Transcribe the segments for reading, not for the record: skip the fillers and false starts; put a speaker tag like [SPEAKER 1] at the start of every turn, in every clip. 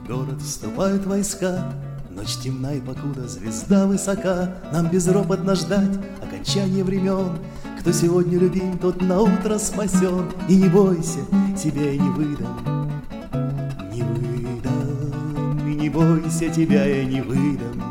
[SPEAKER 1] город вступают войска. Ночь темна и покуда звезда высока, нам безропотно ждать окончания времен. Кто сегодня любим, тот наутро спасен. И не бойся, тебя я не выдам, не выдам. И не бойся, тебя я не выдам.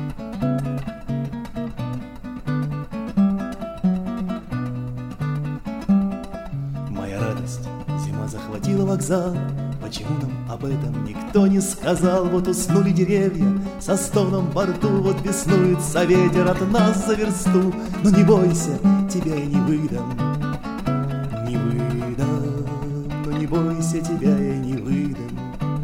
[SPEAKER 1] Моя радость, зима захватила вокзал. Почему нам об этом никто не сказал? Вот уснули деревья со стоном во рту, вот беснуется ветер от нас за версту. Но не бойся, тебя я не выдам, не выдам. Но не бойся, тебя я не выдам.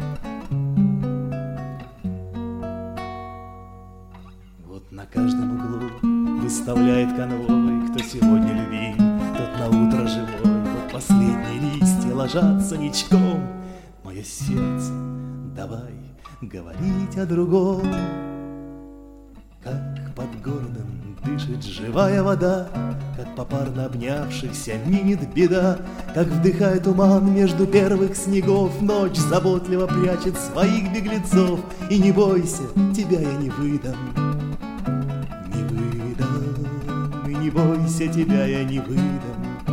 [SPEAKER 1] Вот на каждом углу выставляет конвой. Кто сегодня любим, тот наутро живой. Вот последние листья ложатся ничком. Мое сердце, давай говорить о другом. Как под городом дышит живая вода, как попарно обнявшихся минет беда, как вдыхает туман между первых снегов. Ночь заботливо прячет своих беглецов. И не бойся, тебя я не выдам, не выдам. И не бойся, тебя я не выдам.